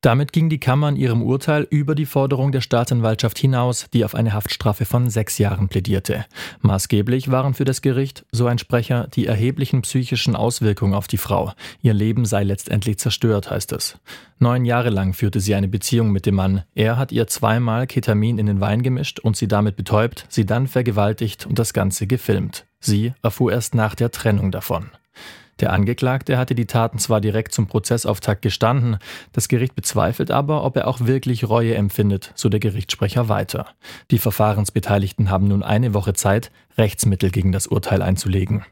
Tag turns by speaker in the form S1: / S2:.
S1: Damit ging die Kammer in ihrem Urteil über die Forderung der Staatsanwaltschaft hinaus, die auf eine Haftstrafe von 6 Jahren plädierte. Maßgeblich waren für das Gericht, so ein Sprecher, die erheblichen psychischen Auswirkungen auf die Frau. Ihr Leben sei letztendlich zerstört, heißt es. 9 Jahre lang führte sie eine Beziehung mit dem Mann. Er hat ihr 2-mal Ketamin in den Wein gemischt und sie damit betäubt, sie dann vergewaltigt und das Ganze gefilmt. Sie erfuhr erst nach der Trennung davon. Der Angeklagte hatte die Taten zwar direkt zum Prozessauftakt gestanden, das Gericht bezweifelt aber, ob er auch wirklich Reue empfindet, so der Gerichtssprecher weiter. Die Verfahrensbeteiligten haben nun eine Woche Zeit, Rechtsmittel gegen das Urteil einzulegen.